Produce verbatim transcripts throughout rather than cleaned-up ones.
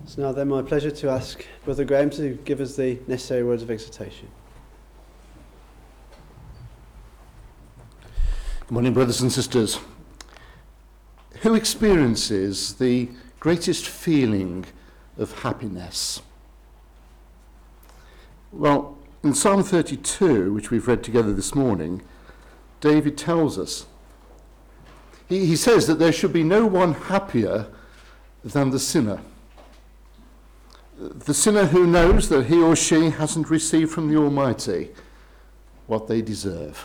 It's now then my pleasure to ask Brother Graham to give us the necessary words of exhortation. Good morning, brothers and sisters. Who experiences the greatest feeling of happiness? Well, in Psalm thirty-two, which we've read together this morning, David tells us. He, he says that there should be no one happier than the sinner. The sinner who knows that he or she hasn't received from the Almighty what they deserve.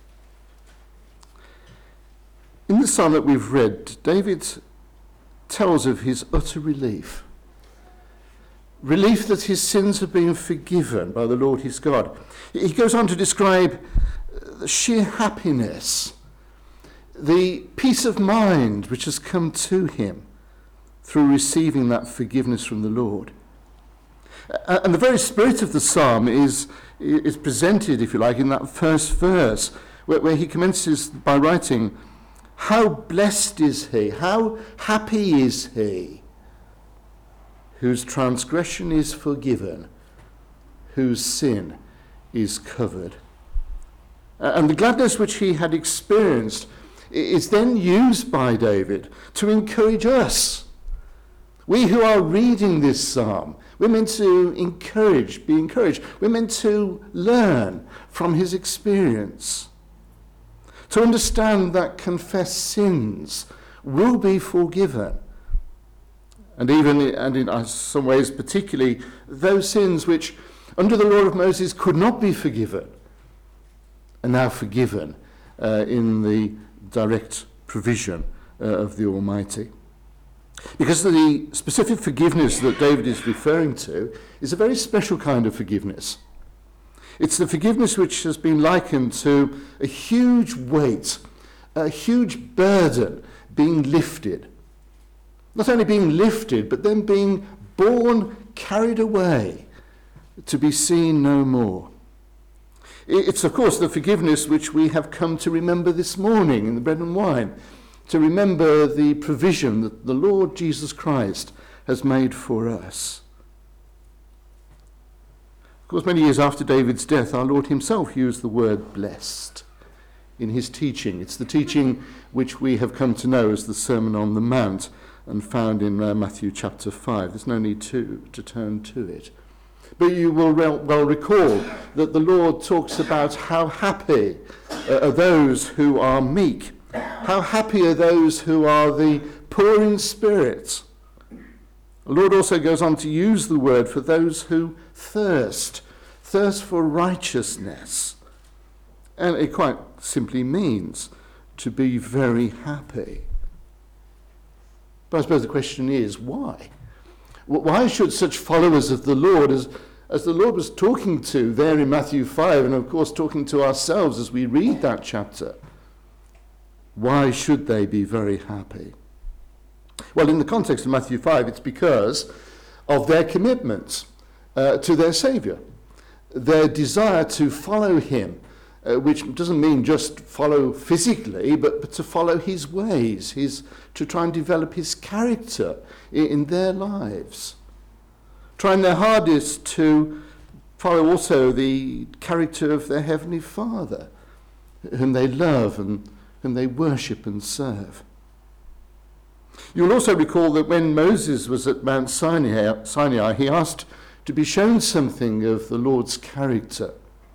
In the psalm that we've read, David tells of his utter relief. Relief that his sins have been forgiven by the Lord his God. He goes on to describe the sheer happiness, the peace of mind which has come to him through receiving that forgiveness from the Lord. And the very spirit of the psalm is, is presented, if you like, in that first verse, where, where he commences by writing, "How blessed is he, how happy is he, whose transgression is forgiven, whose sin is covered." And the gladness which he had experienced is then used by David to encourage us. We who are reading this psalm, we're meant to encourage, be encouraged. We're meant to learn from his experience, to understand that confessed sins will be forgiven. And even, and in some ways particularly, those sins which under the law of Moses could not be forgiven are now forgiven uh, in the direct provision uh, of the Almighty. Because the specific forgiveness that David is referring to is a very special kind of forgiveness. It's the forgiveness which has been likened to a huge weight, a huge burden being lifted. Not only being lifted, but then being borne, carried away, to be seen no more. It's, of course, the forgiveness which we have come to remember this morning in the bread and wine, to remember the provision that the Lord Jesus Christ has made for us. Of course, many years after David's death, our Lord himself used the word blessed in his teaching. It's the teaching which we have come to know as the Sermon on the Mount and found in uh, Matthew chapter five. There's no need to, to turn to it. But you will well, well recall that the Lord talks about how happy uh, are those who are meek. How happy are those who are the poor in spirit. The Lord also goes on to use the word for those who thirst, thirst for righteousness. And it quite simply means to be very happy. But I suppose the question is, why? Why should such followers of the Lord, as, as the Lord was talking to there in Matthew five, and of course talking to ourselves as we read that chapter, why should they be very happy? Well, in the context of Matthew five, it's because of their commitment uh, to their Saviour, their desire to follow him, uh, which doesn't mean just follow physically, but, but to follow his ways, his, to try and develop his character in, in their lives, trying their hardest to follow also the character of their Heavenly Father, whom they love and whom they worship and serve. You'll also recall that when Moses was at Mount Sinai, Sinai, he asked to be shown something of the Lord's character,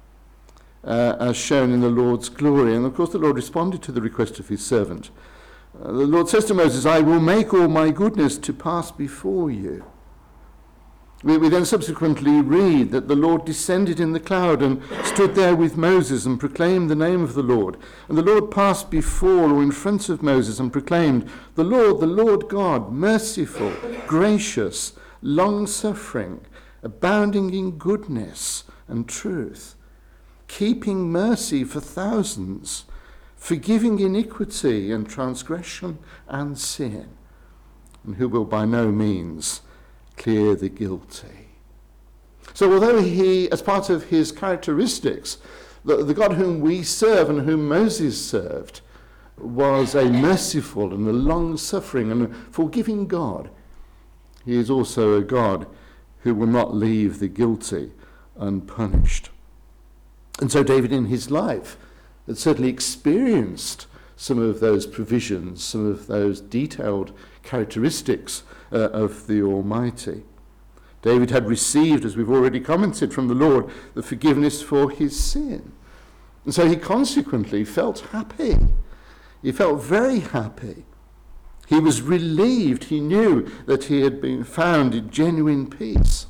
uh, as shown in the Lord's glory. And of course the Lord responded to the request of his servant. Uh, the Lord says to Moses, "I will make all my goodness to pass before you." We, we then subsequently read that the Lord descended in the cloud and stood there with Moses and proclaimed the name of the Lord. And the Lord passed before or in front of Moses and proclaimed, "The Lord, the Lord God, merciful, gracious, long-suffering, abounding in goodness and truth, keeping mercy for thousands, forgiving iniquity and transgression and sin, and who will by no means clear the guilty." So although he, as part of his characteristics, the, the God whom we serve and whom Moses served was a merciful and a long-suffering and a forgiving God, He is also a God who will not leave the guilty unpunished. And so David in his life had certainly experienced some of those provisions, some of those detailed characteristics uh, of the Almighty. David had received, as we've already commented, from the Lord, the forgiveness for his sin. And so he consequently felt happy. He felt very happy. He was relieved. He knew that he had been found in genuine peace.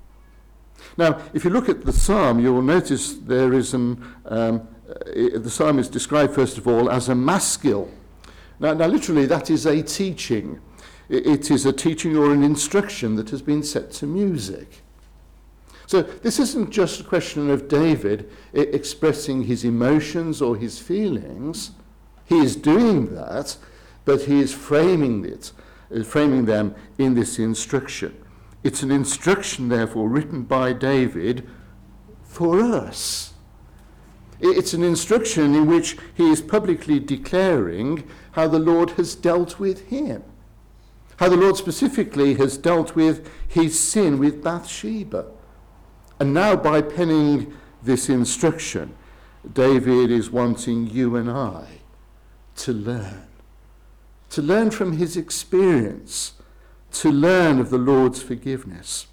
Now, if you look at the psalm, you will notice there is an, um, uh, the psalm is described first of all as a maskil. Now, now literally that is a teaching. It, it is a teaching or an instruction that has been set to music. So this isn't just a question of David I- expressing his emotions or his feelings. He is doing that, but he is framing it, uh, framing them in this instruction. It's an instruction, therefore, written by David for us. It's an instruction in which he is publicly declaring how the Lord has dealt with him, how the Lord specifically has dealt with his sin with Bathsheba. And now by penning this instruction, David is wanting you and I to learn, to learn from his experience, to learn of the Lord's forgiveness.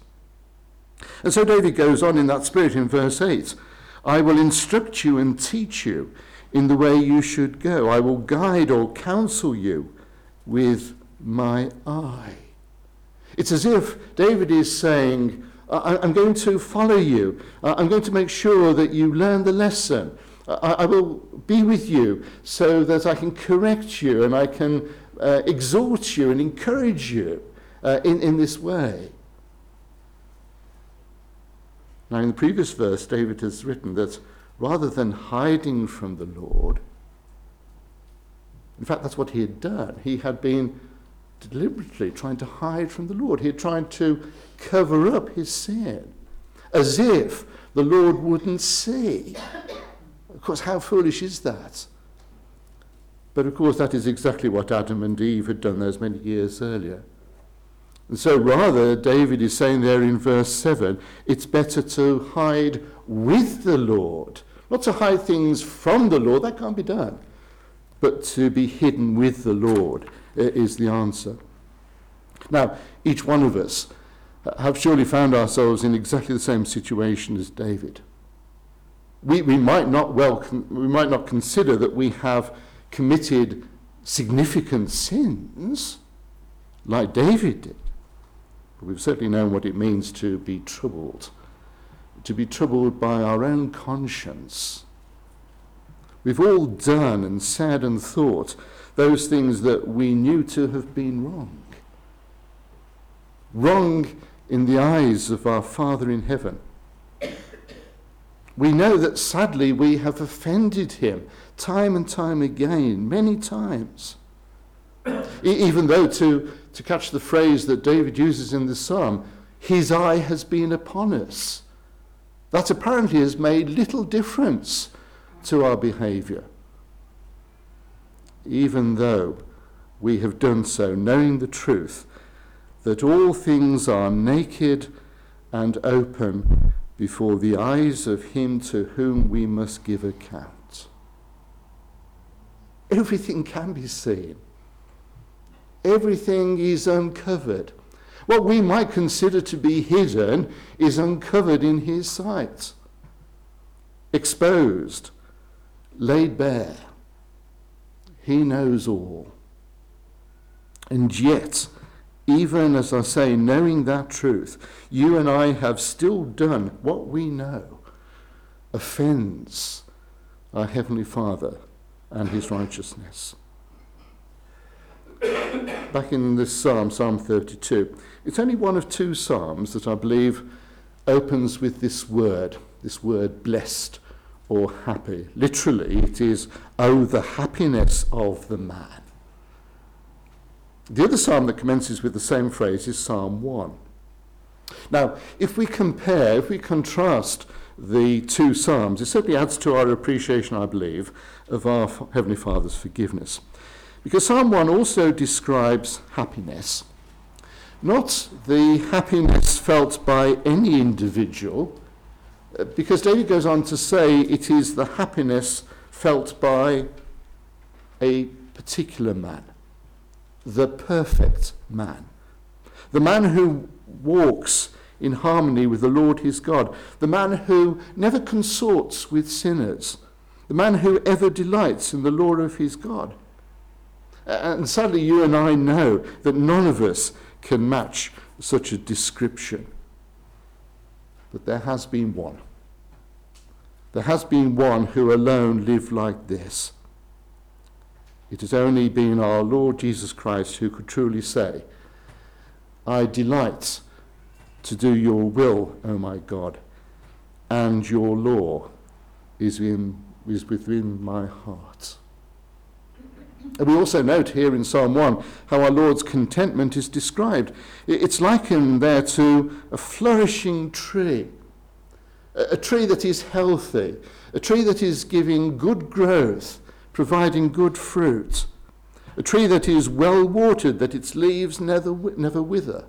And so David goes on in that spirit in verse eight. I will instruct you and teach you in the way you should go. I will guide or counsel you with my eye. It's as if David is saying, I'm going to follow you. I'm going to make sure that you learn the lesson. I will be with you so that I can correct you and I can uh, exhort you and encourage you uh, in, in this way. Now, in the previous verse, David has written that rather than hiding from the Lord, in fact, that's what he had done. He had been deliberately trying to hide from the Lord. He had tried to cover up his sin, as if the Lord wouldn't see. Of course, how foolish is that? But of course, that is exactly what Adam and Eve had done those many years earlier. And so rather, David is saying there in verse seven, it's better to hide with the Lord, not to hide things from the Lord, that can't be done, but to be hidden with the Lord is the answer. Now, each one of us have surely found ourselves in exactly the same situation as David. We, we might not well, con- we might not consider that we have committed significant sins like David did. But we've certainly known what it means to be troubled, to be troubled by our own conscience. We've all done and said and thought those things that we knew to have been wrong. Wrong in the eyes of our Father in heaven. We know that sadly we have offended him time and time again, many times. E- even though, to, to catch the phrase that David uses in the psalm, his eye has been upon us. That apparently has made little difference to our behaviour. Even though we have done so, knowing the truth, that all things are naked and open before the eyes of him to whom we must give account. Everything can be seen. Everything is uncovered. What we might consider to be hidden is uncovered in his sight. Exposed, laid bare. He knows all. And yet, even as I say, knowing that truth, you and I have still done what we know offends our Heavenly Father and his righteousness. Back in this psalm, Psalm thirty-two, it's only one of two psalms that I believe opens with this word, this word blessed or happy. Literally, it is, oh, the happiness of the man. The other psalm that commences with the same phrase is Psalm one. Now, if we compare, if we contrast the two psalms, it certainly adds to our appreciation, I believe, of our Heavenly Father's forgiveness. Because Psalm one also describes happiness, not the happiness felt by any individual, because David goes on to say it is the happiness felt by a particular man, the perfect man, the man who walks in harmony with the Lord his God, the man who never consorts with sinners, the man who ever delights in the law of his God. And sadly, you and I know that none of us can match such a description. But there has been one. There has been one who alone lived like this. It has only been our Lord Jesus Christ who could truly say, I delight to do your will, O my God, and your law is, in, is within my heart. And we also note here in Psalm one how our Lord's contentment is described. It's likened there to a flourishing tree, a tree that is healthy, a tree that is giving good growth, providing good fruit, a tree that is well watered, that its leaves never, never wither.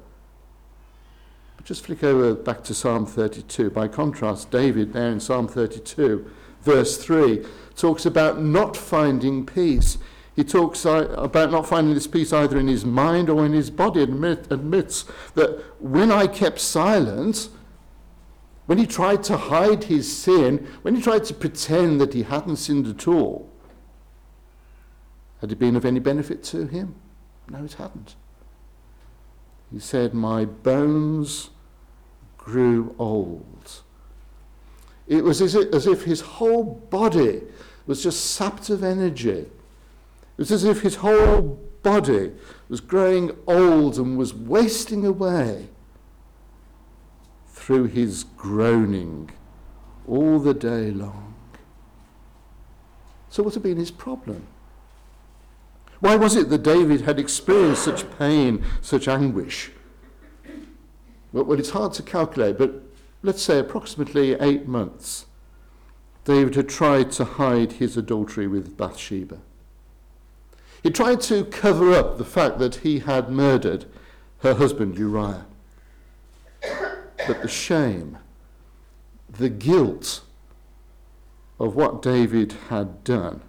But just flick over back to Psalm thirty-two. By contrast, David there in Psalm thirty-two, verse three, talks about not finding peace. He talks about not finding this peace either in his mind or in his body, and admit, admits that when I kept silent, when he tried to hide his sin, when he tried to pretend that he hadn't sinned at all, had it been of any benefit to him? No, it hadn't. He said, my bones grew old. It was as if, as if his whole body was just sapped of energy. It was as if his whole body was growing old and was wasting away through his groaning all the day long. So what had been his problem? Why was it that David had experienced such pain, such anguish? Well, well, it's hard to calculate, but let's say approximately eight months, David had tried to hide his adultery with Bathsheba. He tried to cover up the fact that he had murdered her husband Uriah. But the shame, the guilt of what David had done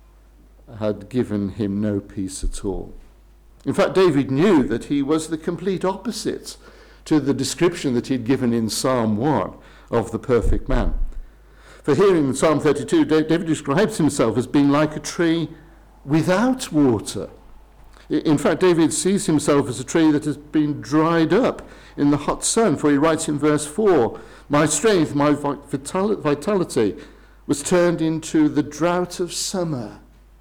had given him no peace at all. In fact, David knew that he was the complete opposite to the description that he'd given in Psalm one of the perfect man. For here in Psalm thirty-two, David describes himself as being like a tree without water. In fact, David sees himself as a tree that has been dried up in the hot sun, for he writes in verse four, my strength, my vitality was turned into the drought of summer.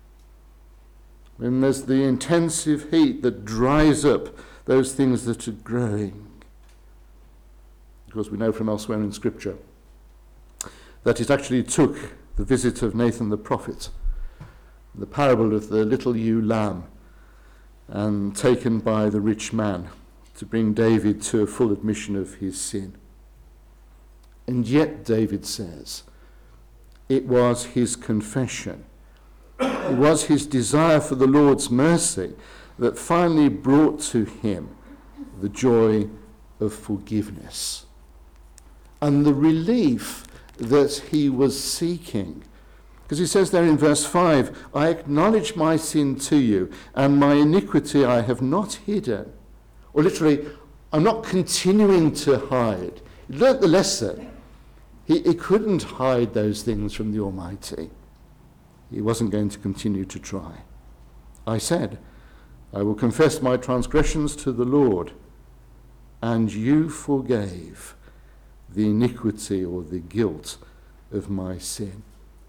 When there's the intensive heat that dries up those things that are growing. Of course, we know from elsewhere in Scripture that it actually took the visit of Nathan the prophet, the parable of the little ewe lamb, and taken by the rich man to bring David to a full admission of his sin. And yet, David says, it was his confession, it was his desire for the Lord's mercy that finally brought to him the joy of forgiveness and the relief that he was seeking. Because he says there in verse five, I acknowledge my sin to you, and my iniquity I have not hidden. Or literally, I'm not continuing to hide. He learnt the lesson. He, he couldn't hide those things from the Almighty. He wasn't going to continue to try. I said, I will confess my transgressions to the Lord, and you forgave the iniquity or the guilt of my sin.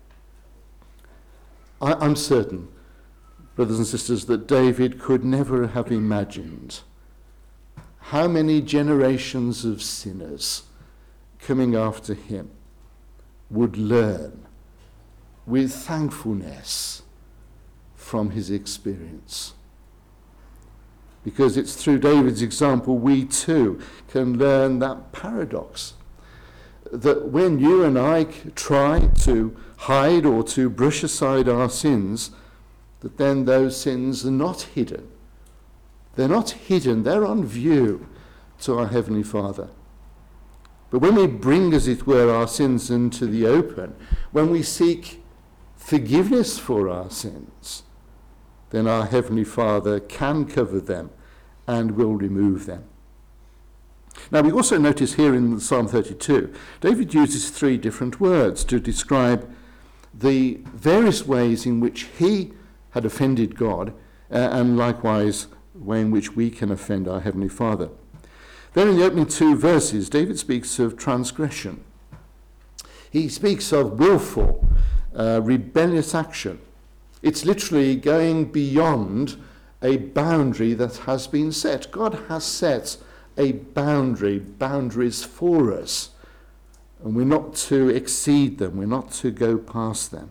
I, I'm certain, brothers and sisters, that David could never have imagined how many generations of sinners coming after him would learn with thankfulness from his experience. Because it's through David's example we too can learn that paradox, that when you and I try to hide or to brush aside our sins, that then those sins are not hidden. They're not hidden, they're on view to our Heavenly Father. But when we bring, as it were, our sins into the open, when we seek forgiveness for our sins, then our Heavenly Father can cover them and will remove them. Now we also notice here in Psalm thirty-two, David uses three different words to describe the various ways in which he had offended God, uh, and likewise the way in which we can offend our Heavenly Father. Then in the opening two verses, David speaks of transgression. He speaks of willful, uh, rebellious action. It's literally going beyond a boundary that has been set. God has set a boundary, boundaries for us, and we're not to exceed them, we're not to go past them.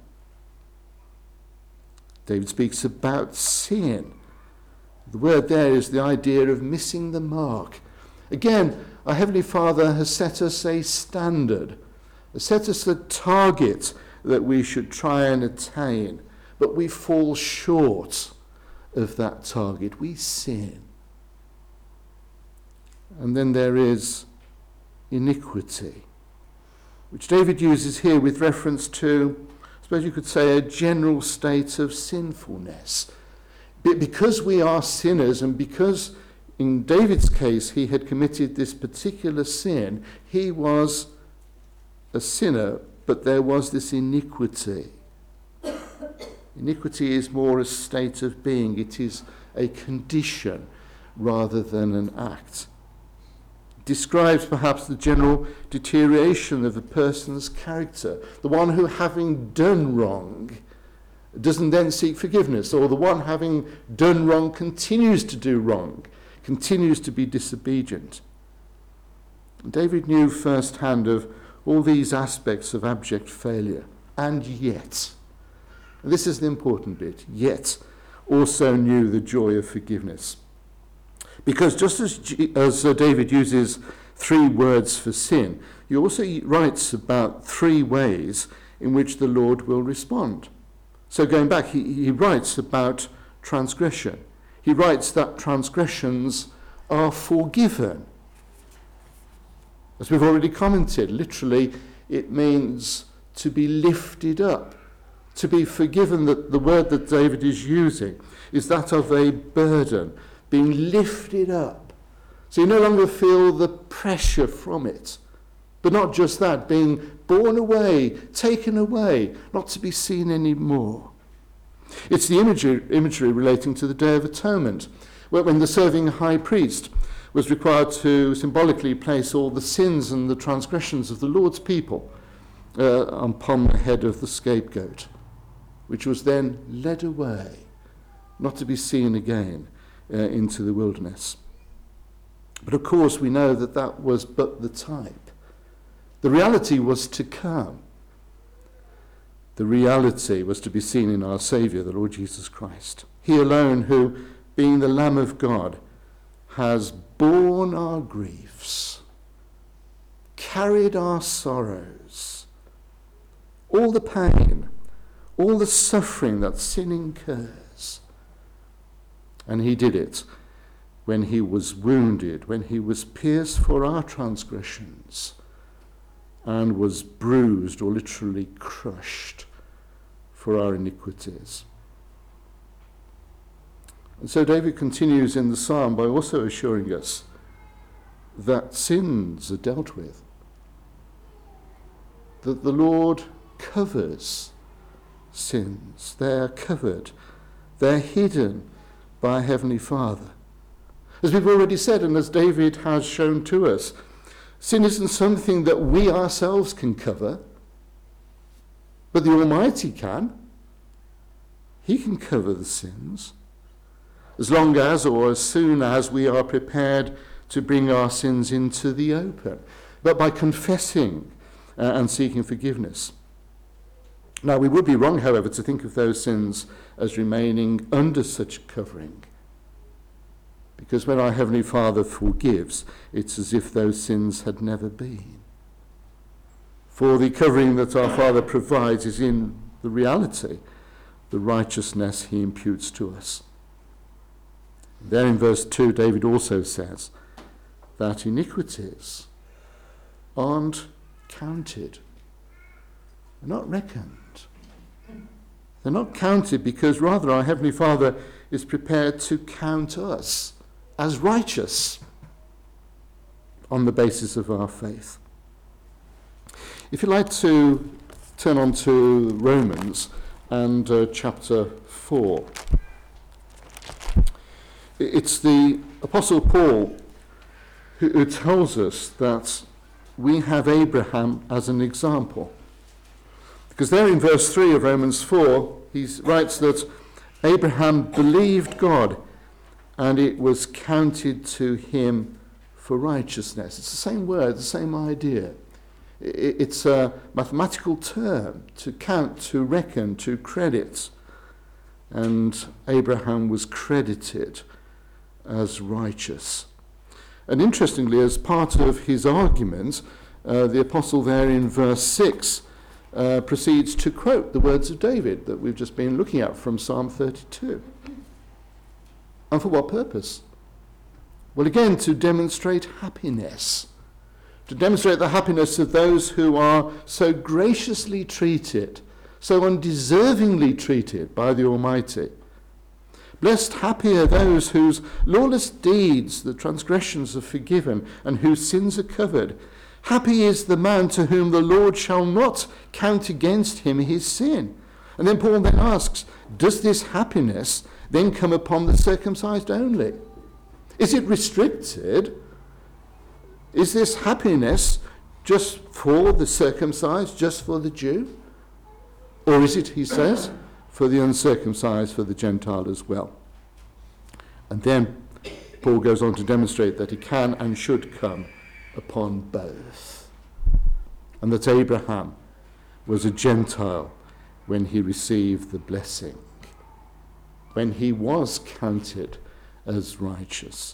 David speaks about sin. The word there is the idea of missing the mark. Again, our Heavenly Father has set us a standard, has set us a target that we should try and attain, but we fall short of that target. We sin. And then there is iniquity, which David uses here with reference to, I suppose you could say, a general state of sinfulness. Because we are sinners, and because in David's case he had committed this particular sin, he was a sinner, but there was this iniquity. Iniquity is more a state of being. It is a condition rather than an act. It describes perhaps the general deterioration of a person's character, the one who, having done wrong, doesn't then seek forgiveness, or the one having done wrong continues to do wrong, continues to be disobedient. David knew firsthand of all these aspects of abject failure, and yet, and this is the important bit, yet also knew the joy of forgiveness. Because just as, G- as uh, David uses three words for sin, he also writes about three ways in which the Lord will respond. So going back, he, he writes about transgression. He writes that transgressions are forgiven. As we've already commented, literally it means to be lifted up, to be forgiven. That the word that David is using is that of a burden, being lifted up. So you no longer feel the pressure from it. But not just that, being borne away, taken away, not to be seen anymore. It's the imagery, imagery relating to the Day of Atonement, where when the serving high priest was required to symbolically place all the sins and the transgressions of the Lord's people uh, upon the head of the scapegoat, which was then led away, not to be seen again uh, into the wilderness. But of course we know that that was but the type. The reality was to come. The reality was to be seen in our Saviour, the Lord Jesus Christ. He alone who, being the Lamb of God, has borne our griefs, carried our sorrows, all the pain, all the suffering that sin incurs. And he did it when he was wounded, when he was pierced for our transgressions, and was bruised or literally crushed for our iniquities. And so David continues in the psalm by also assuring us that sins are dealt with, that the Lord covers sins. They're covered, they're hidden by Heavenly Father. As we've already said, and as David has shown to us, sin isn't something that we ourselves can cover, but the Almighty can. He can cover the sins, as long as or as soon as we are prepared to bring our sins into the open, but by confessing uh, and seeking forgiveness. Now, we would be wrong, however, to think of those sins as remaining under such covering, because when our Heavenly Father forgives, it's as if those sins had never been. For the covering that our Father provides is in the reality, the righteousness he imputes to us. There in verse two, David also says that iniquities aren't counted. They're not reckoned. They're not counted because rather our Heavenly Father is prepared to count us as righteous on the basis of our faith. If you'd like to turn on to Romans and uh, chapter four. It's the Apostle Paul who, who tells us that we have Abraham as an example. Because there in verse three of Romans four, he writes that Abraham believed God and it was counted to him for righteousness. It's the same word, the same idea. It's a mathematical term, to count, to reckon, to credit. And Abraham was credited as righteous. And interestingly, as part of his argument, uh, the apostle there in verse six uh, proceeds to quote the words of David that we've just been looking at from Psalm thirty-two. And for what purpose? Well, again, to demonstrate happiness. To demonstrate the happiness of those who are so graciously treated, so undeservingly treated by the Almighty. Blessed, happy are those whose lawless deeds, the transgressions, are forgiven, and whose sins are covered. Happy is the man to whom the Lord shall not count against him his sin. And then Paul then asks, does this happiness then come upon the circumcised only? Is it restricted? Is this happiness just for the circumcised, just for the Jew? Or is it, he says, for the uncircumcised, for the Gentile as well? And then Paul goes on to demonstrate that it can and should come upon both. And that Abraham was a Gentile when he received the blessing, when he was counted as righteous.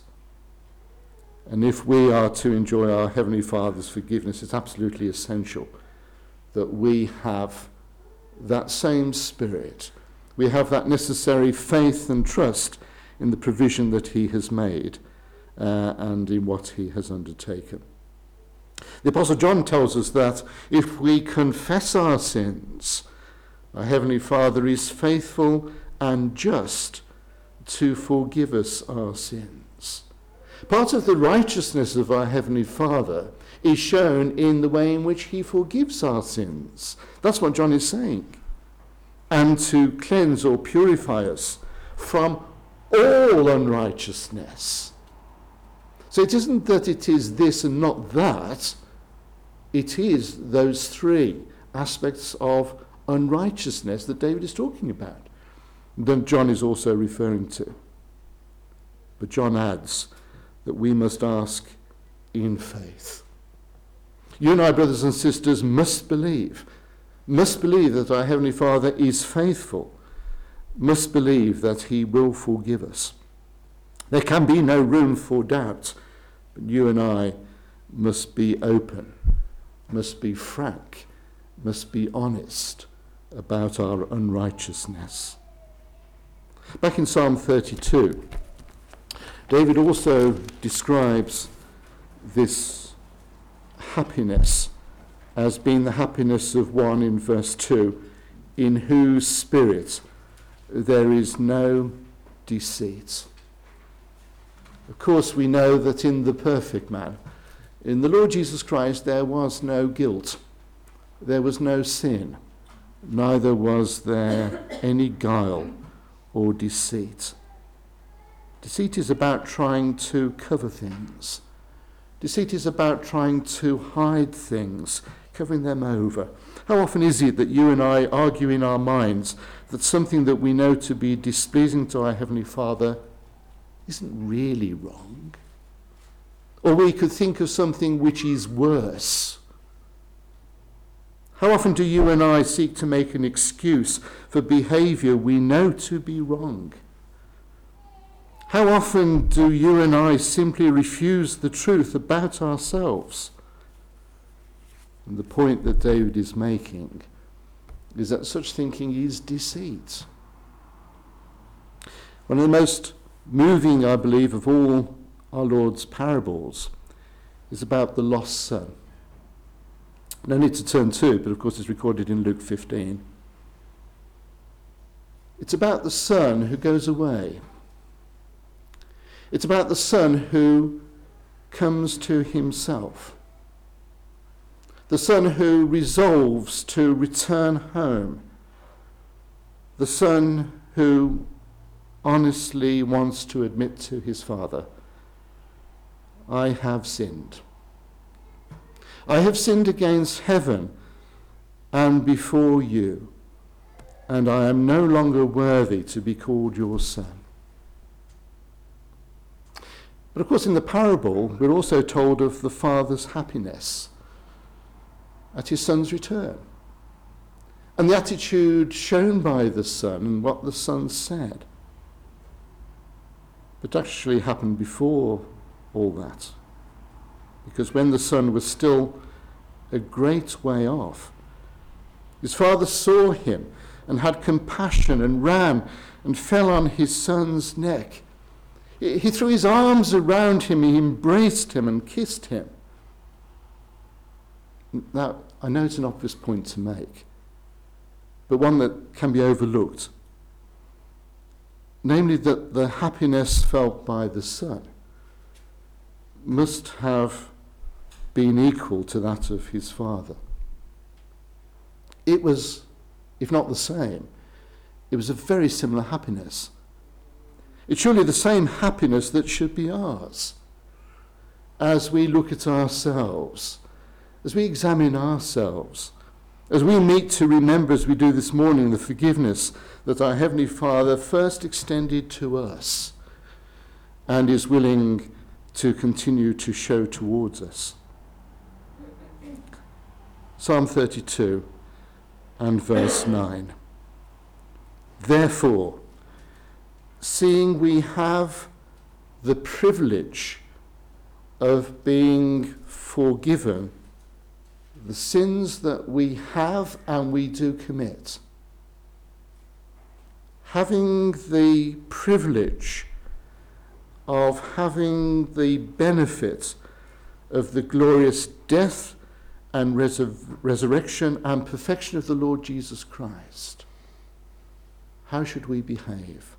And if we are to enjoy our Heavenly Father's forgiveness, it's absolutely essential that we have that same spirit. We have that necessary faith and trust in the provision that he has made uh, and in what he has undertaken. The Apostle John tells us that if we confess our sins, our Heavenly Father is faithful and just to forgive us our sins. Part of the righteousness of our Heavenly Father is shown in the way in which he forgives our sins. That's what John is saying. And to cleanse or purify us from all unrighteousness. So it isn't that it is this and not that. It is those three aspects of unrighteousness that David is talking about, that John is also referring to. But John adds that we must ask in faith. You and I, brothers and sisters, must believe, must believe that our Heavenly Father is faithful, must believe that he will forgive us. There can be no room for doubt, but you and I must be open, must be frank, must be honest about our unrighteousness. Back in Psalm thirty-two, David also describes this happiness as being the happiness of one in verse two, in whose spirit there is no deceit. Of course, we know that in the perfect man, in the Lord Jesus Christ, there was no guilt, there was no sin, neither was there any guile or deceit. Deceit is about trying to cover things. Deceit is about trying to hide things, covering them over. How often is it that you and I argue in our minds that something that we know to be displeasing to our Heavenly Father isn't really wrong? Or we could think of something which is worse. How often do you and I seek to make an excuse for behavior we know to be wrong? How often do you and I simply refuse the truth about ourselves? And the point that David is making is that such thinking is deceit. One of the most moving, I believe, of all our Lord's parables is about the lost son. No need to turn to, but of course it's recorded in Luke fifteen. It's about the son who goes away. It's about the son who comes to himself. The son who resolves to return home. The son who honestly wants to admit to his father, I have sinned. I have sinned against heaven and before you, and I am no longer worthy to be called your son. But of course in the parable we're also told of the father's happiness at his son's return, and the attitude shown by the son and what the son said. But actually happened before all that. Because when the son was still a great way off, his father saw him and had compassion and ran and fell on his son's neck. He threw his arms around him, he embraced him and kissed him. Now, I know it's an obvious point to make, but one that can be overlooked. Namely, that the happiness felt by the son must have been equal to that of his father. It was, if not the same, it was a very similar happiness. It's surely the same happiness that should be ours as we look at ourselves, as we examine ourselves, as we meet to remember, as we do this morning, the forgiveness that our Heavenly Father first extended to us and is willing to continue to show towards us. Psalm thirty-two and verse nine. Therefore, seeing we have the privilege of being forgiven the sins that we have and we do commit, having the privilege of having the benefit of the glorious death and resur- resurrection and perfection of the Lord Jesus Christ, how should we behave?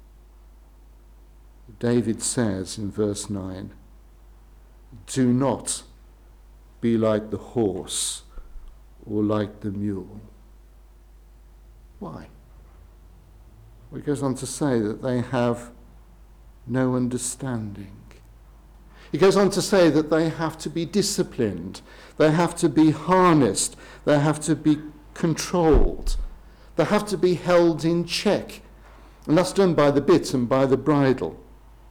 David says in verse nine, do not be like the horse or like the mule. Why? Well, he goes on to say that they have no understanding. He goes on to say that they have to be disciplined, they have to be harnessed, they have to be controlled, they have to be held in check. And that's done by the bit and by the bridle.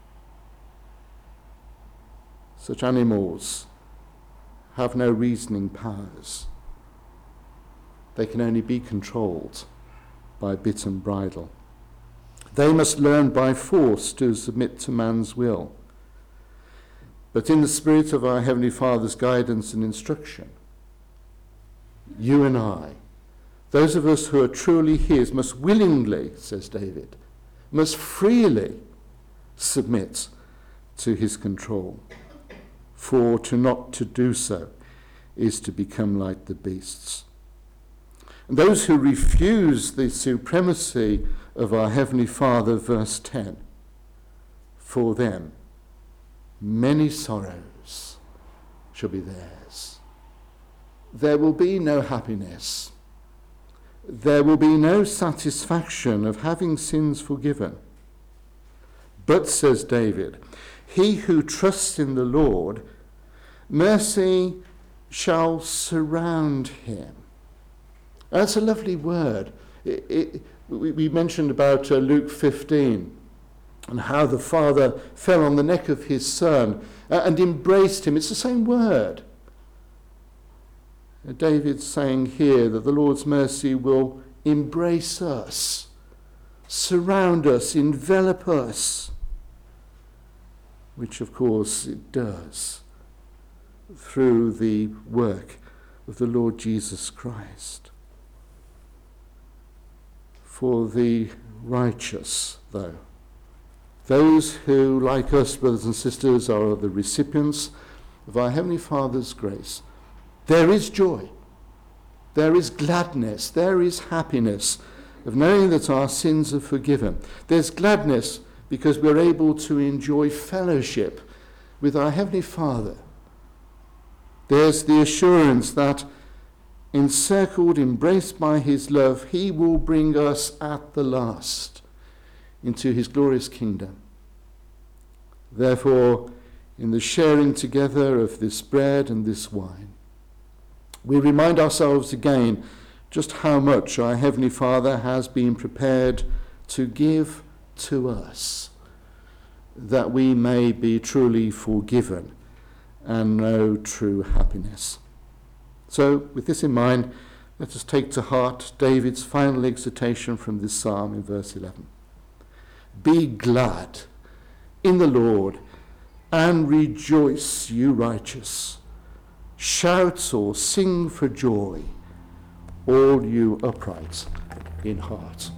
Such animals have no reasoning powers. They can only be controlled by bit and bridle. They must learn by force to submit to man's will. But in the spirit of our Heavenly Father's guidance and instruction, you and I, those of us who are truly his, must willingly, says David, must freely submit to his control. For to not to do so is to become like the beasts. And those who refuse the supremacy of our Heavenly Father, verse ten, for them many sorrows shall be theirs. There will be no happiness. There will be no satisfaction of having sins forgiven. But, says David, he who trusts in the Lord, mercy shall surround him. That's a lovely word. It, it, we, we mentioned about uh, Luke fifteen and how the father fell on the neck of his son uh, and embraced him. It's the same word. Uh, David's saying here that the Lord's mercy will embrace us, surround us, envelop us, which of course it does through the work of the Lord Jesus Christ. For the righteous, though, those who, like us, brothers and sisters, are the recipients of our Heavenly Father's grace, there is joy, there is gladness, there is happiness of knowing that our sins are forgiven. There's gladness because we're able to enjoy fellowship with our Heavenly Father. There's the assurance that, encircled, embraced by his love, he will bring us at the last into his glorious kingdom. Therefore, in the sharing together of this bread and this wine, we remind ourselves again just how much our Heavenly Father has been prepared to give to us, that we may be truly forgiven and know true happiness. So, with this in mind, let us take to heart David's final exhortation from this psalm in verse eleven. Be glad in the Lord and rejoice, you righteous. Shout or sing for joy, all you upright in heart.